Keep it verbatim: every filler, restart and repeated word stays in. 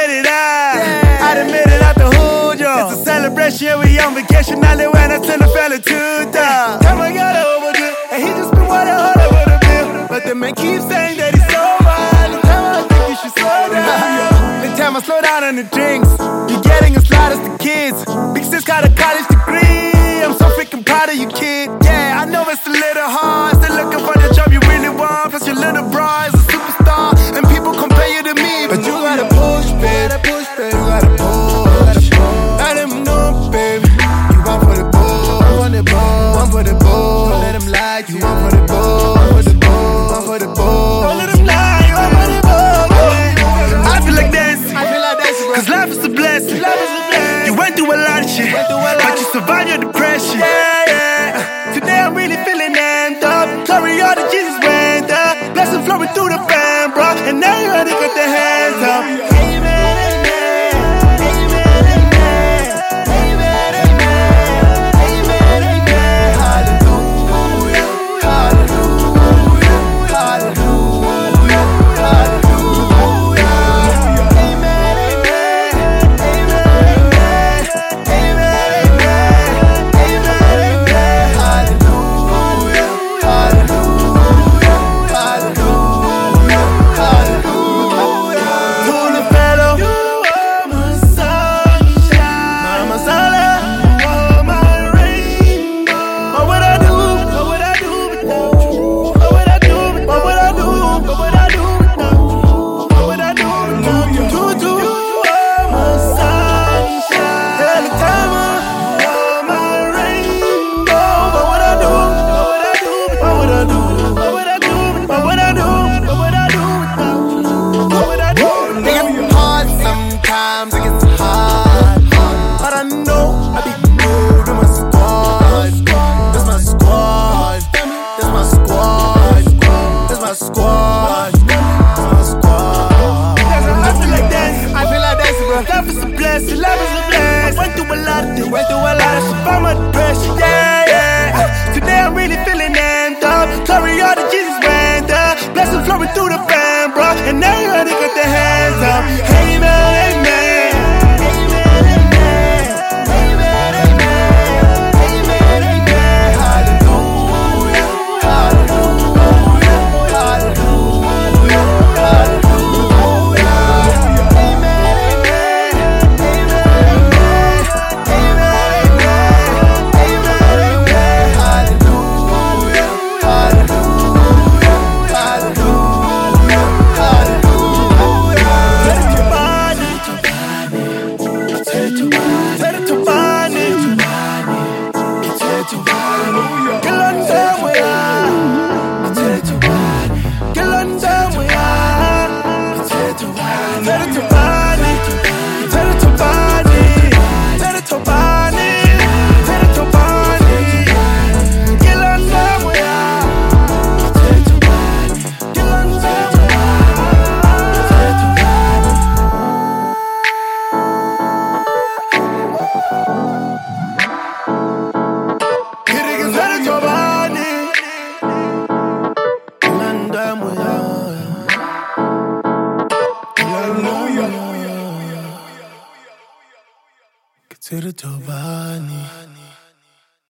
made it out. Yeah. I done made it out the hood, yo. It's a celebration, we on vacation. I live when I send a fella to the time I got overdue, and he just been wanting harder with a bill. But the man keeps saying that he's sober. The time I think you should slow down. The time I slow down on the drinks. You're getting as loud as the kids. Big sis got a college degree. I'm so freaking proud of you, kid. Yeah, I know it's a little hard. Still looking for the job you really want. Plus your little bro is a superstar, and people compare you to me. But you gotta push, baby. You gotta push. Let them know, baby. You want for the ball, want the ball, want for the ball. Don't let them lie. You want for the ball, want for the ball, want for the ball. Don't let them lie. You want for the ball. I feel like dancing. I feel like dancing, cause life is a blessing. Life is a blessing. You went through a lot of shit, but you survived your depression. Yeah, yeah. Today I'm really feeling amped up. Glory all that Jesus went up. Blessing flowing through the fan, bro. And now you already got the hands up. Life is a blessing, life is a blessing. Went through a lot of things, went through a lot of shit by my depression, yeah, yeah. Today I'm really feeling amped up. Glory all that Jesus went up. Blessing flowing through the fan, bro. And now you already got the hands up. Amen, amen. To the Tobani.